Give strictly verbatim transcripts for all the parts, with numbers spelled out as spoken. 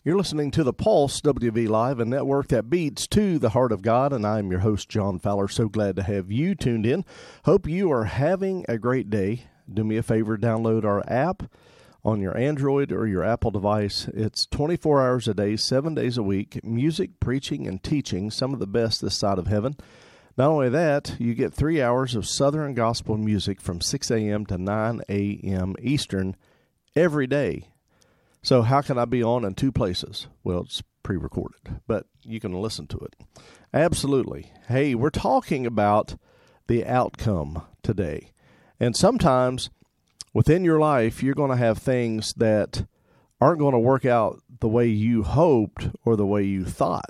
You're listening to The Pulse, W V Live, a network that beats to the heart of God, and I'm your host, John Fowler. So glad to have you tuned in. Hope you are having a great day. Do me a favor, download our app on your Android or your Apple device. It's twenty-four hours a day, seven days a week, music, preaching, and teaching, some of the best this side of heaven. Not only that, you get three hours of Southern gospel music from six a.m. to nine a.m. Eastern every day. So how can I be on in two places? Well, it's pre-recorded, but you can listen to it. Absolutely. Hey, we're talking about the outcome today. And sometimes within your life, you're going to have things that aren't going to work out the way you hoped or the way you thought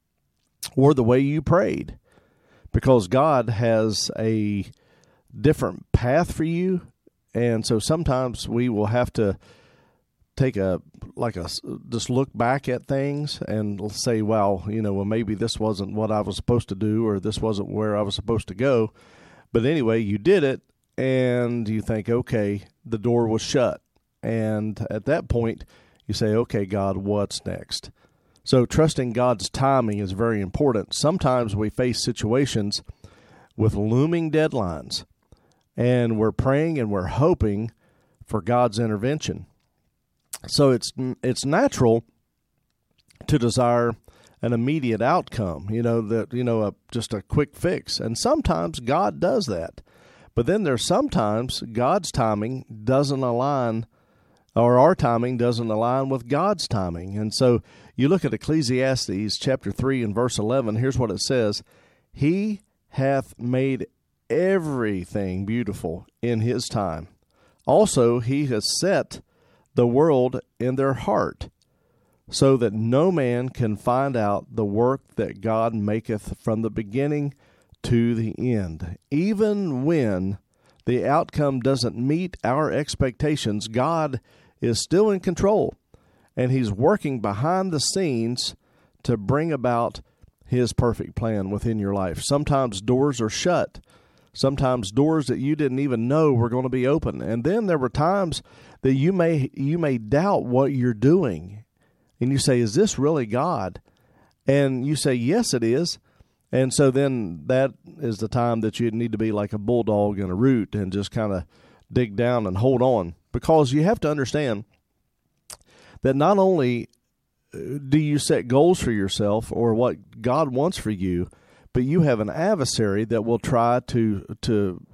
or the way you prayed, because God has a different path for you. And so sometimes we will have to take a, like a, just look back at things and say, well, you know, well, maybe this wasn't what I was supposed to do, or this wasn't where I was supposed to go. But anyway, you did it, and you think, okay, the door was shut. And at that point, you say, okay, God, what's next? So trusting God's timing is very important. Sometimes we face situations with looming deadlines, and we're praying and we're hoping for God's intervention. So it's it's natural to desire an immediate outcome, you know, that you know, a, just a quick fix. And sometimes God does that. But then there's sometimes God's timing doesn't align, or our timing doesn't align with God's timing. And so you look at Ecclesiastes chapter three and verse eleven, here's what it says: He hath made everything beautiful in his time. Also, he has set the world in their heart, so that no man can find out the work that God maketh from the beginning to the end. Even when the outcome doesn't meet our expectations, God is still in control, and he's working behind the scenes to bring about his perfect plan within your life. Sometimes doors are shut. Sometimes doors that you didn't even know were going to be open. And then there were times that you may you may doubt what you're doing. And you say, is this really God? And you say, yes, it is. And so then that is the time that you need to be like a bulldog in a root and just kind of dig down and hold on. Because you have to understand that not only do you set goals for yourself or what God wants for you, but you have an adversary that will try to to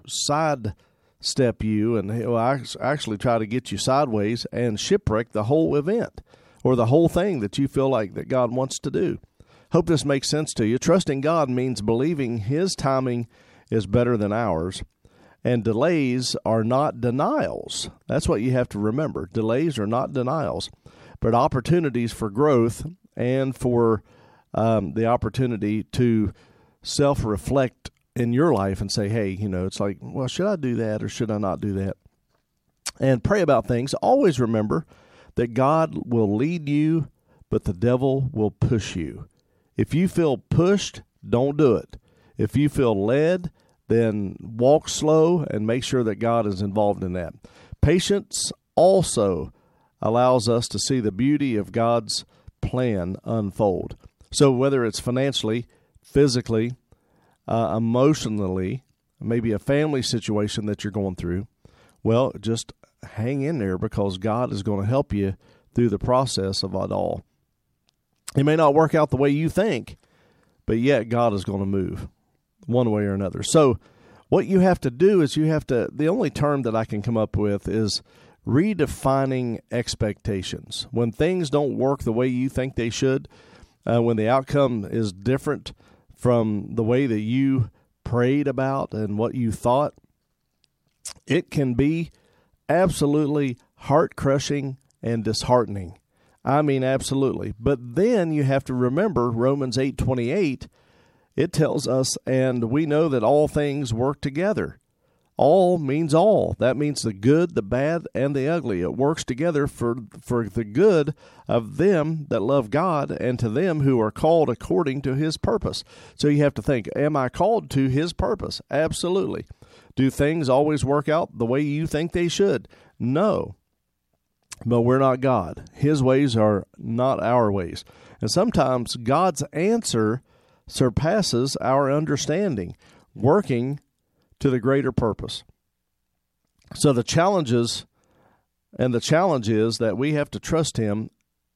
sidestep you and he'll actually try to get you sideways and shipwreck the whole event or the whole thing that you feel like that God wants to do. Hope this makes sense to you. Trusting God means believing his timing is better than ours, and delays are not denials. That's what you have to remember. Delays are not denials, but opportunities for growth and for um, the opportunity to self-reflect in your life and say, hey, you know, it's like, well, should I do that or should I not do that? And pray about things. Always remember that God will lead you, but the devil will push you. If you feel pushed, don't do it. If you feel led, then walk slow and make sure that God is involved in that. Patience also allows us to see the beauty of God's plan unfold. So whether it's financially, physically, uh, emotionally, maybe a family situation that you're going through, well, just hang in there because God is going to help you through the process of it all. It may not work out the way you think, but yet God is going to move one way or another. So what you have to do is you have to, the only term that I can come up with is redefining expectations. When things don't work the way you think they should, uh, when the outcome is different from the way that you prayed about and what you thought, it can be absolutely heart-crushing and disheartening. I mean, absolutely. But then you have to remember Romans eight twenty-eight. It tells us, and we know that all things work together. All means all. That means the good, the bad, and the ugly. It works together for, for the good of them that love God and to them who are called according to his purpose. So you have to think, am I called to his purpose? Absolutely. Do things always work out the way you think they should? No. but we're not God. His ways are not our ways. And sometimes God's answer surpasses our understanding, working to the greater purpose. So the challenges, and the challenge is that we have to trust Him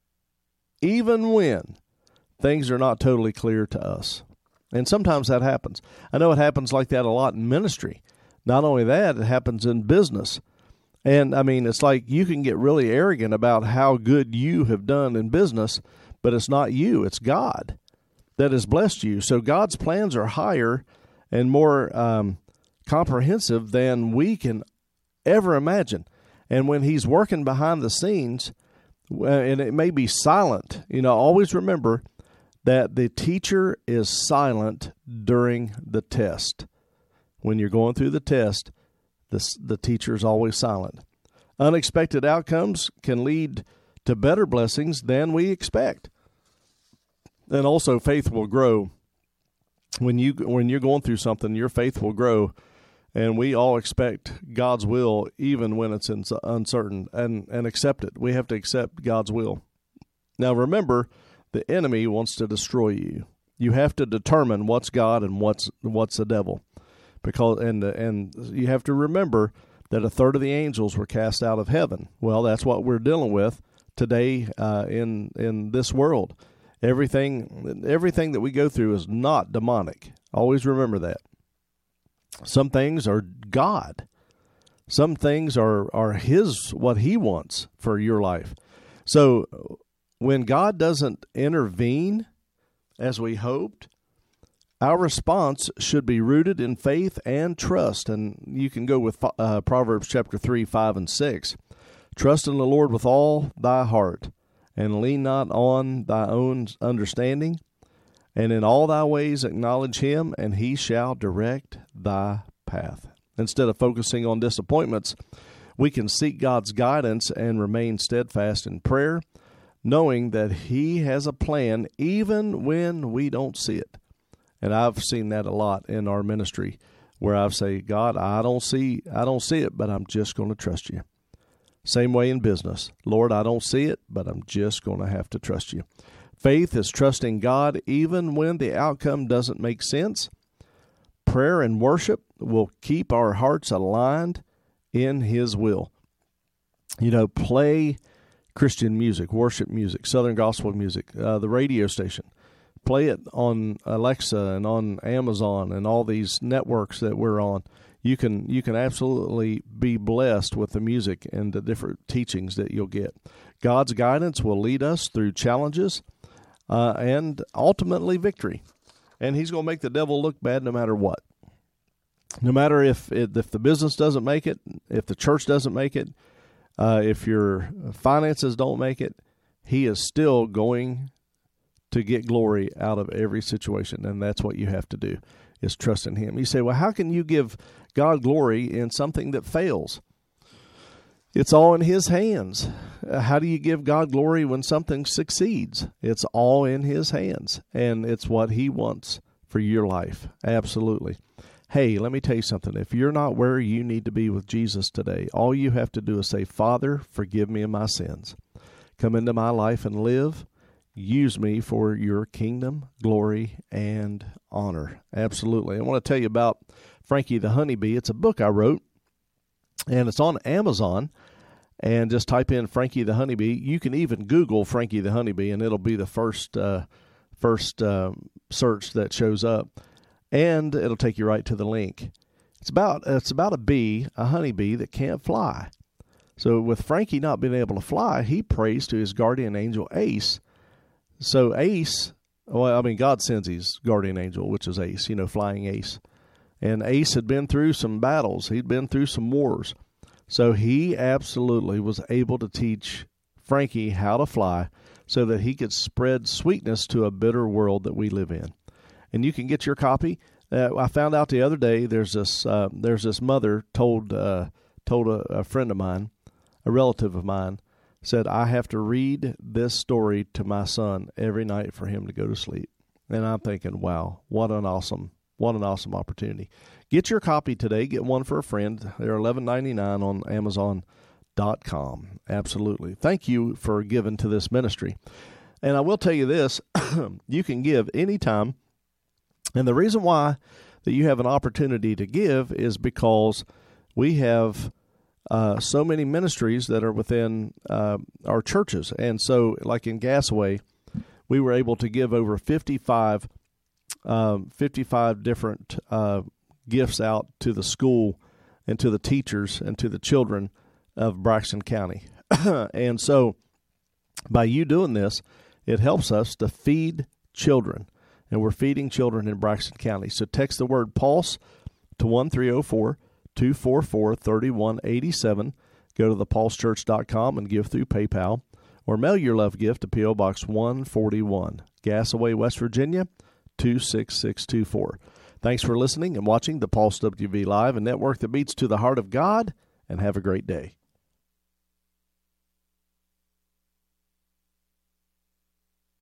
even when things are not totally clear to us. And sometimes that happens. I know it happens like that a lot in ministry. Not only that, it happens in business. And, I mean, it's like you can get really arrogant about how good you have done in business, but it's not you, it's God that has blessed you. So God's plans are higher and more um, comprehensive than we can ever imagine. And when He's working behind the scenes, and it may be silent, you know, always remember that the teacher is silent during the test. When you're going through the test, the, the teacher is always silent. Unexpected outcomes can lead to better blessings than we expect. And also faith will grow. When, you, when you're going through something, your faith will grow. And we all expect God's will even when it's uncertain, and, and accept it. We have to accept God's will. Now remember, the enemy wants to destroy you. You have to determine what's God and what's what's the devil. Because and and you have to remember that a third of the angels were cast out of heaven. Well, that's what we're dealing with today uh, in in this world. Everything everything that we go through is not demonic. Always remember that. Some things are God. Some things are, are His, what He wants for your life. So when God doesn't intervene as we hoped, our response should be rooted in faith and trust. And you can go with uh, Proverbs chapter three, five, and six. Trust in the Lord with all thy heart, and lean not on thy own understanding. And in all thy ways acknowledge Him, and He shall direct thy path. Instead of focusing on disappointments, we can seek God's guidance and remain steadfast in prayer, knowing that He has a plan even when we don't see it. And I've seen that a lot in our ministry, where I've said, God, I don't see, I don't see it, but I'm just going to trust You. Same way in business. Lord, I don't see it, but I'm just going to have to trust You. Faith is trusting God even when the outcome doesn't make sense. Prayer and worship will keep our hearts aligned in His will. You know, play Christian music, worship music, Southern gospel music, uh, the radio station. Play it on Alexa and on Amazon and all these networks that we're on. You can you can absolutely be blessed with the music and the different teachings that you'll get. God's guidance will lead us through challenges uh, and ultimately victory. And He's going to make the devil look bad no matter what. No matter if it, if the business doesn't make it, if the church doesn't make it, uh, if your finances don't make it, He is still going to get glory out of every situation. And that's what you have to do, is trust in Him. You say, well, how can you give God glory in something that fails? It's all in His hands. How do you give God glory when something succeeds? It's all in His hands, and it's what He wants for your life. Absolutely. Hey, let me tell you something. If you're not where you need to be with Jesus today, all you have to do is say, Father, forgive me of my sins. Come into my life and live. Use me for Your kingdom, glory, and honor. Absolutely. I want to tell you about Frankie the Honeybee. It's a book I wrote, and it's on Amazon. And just type in Frankie the Honeybee. You can even Google Frankie the Honeybee, and it'll be the first uh, first uh, search that shows up. And it'll take you right to the link. It's about it's about a bee, a honeybee that can't fly. So with Frankie not being able to fly, he prays to his guardian angel Ace. So Ace, well, I mean, God sends his guardian angel, which is Ace, you know, flying Ace. And Ace had been through some battles. He'd been through some wars. So he absolutely was able to teach Frankie how to fly so that he could spread sweetness to a bitter world that we live in. And you can get your copy. Uh, I found out the other day there's this uh, there's this mother told uh, told a, a friend of mine, a relative of mine, said, I have to read this story to my son every night for him to go to sleep. And I'm thinking, wow, what an awesome what an awesome opportunity. Get your copy today. Get one for a friend. They're eleven ninety-nine on Amazon dot com. Absolutely. Thank you for giving to this ministry. And I will tell you this, you can give anytime. And the reason why that you have an opportunity to give is because we have uh, so many ministries that are within uh, our churches. And so, like in Gasaway, we were able to give over fifty-five, um, fifty-five different uh, gifts out to the school and to the teachers and to the children of Braxton County. And so, by you doing this, it helps us to feed children. And we're feeding children in Braxton County. So text the word PULSE to one three zero four, two four four, three one eight seven. Go to the pulse church dot com and give through PayPal. Or mail your love gift to P O. Box one forty-one, Gasaway, West Virginia, two six six two four. Thanks for listening and watching the Pulse W V Live, a network that beats to the heart of God, and have a great day.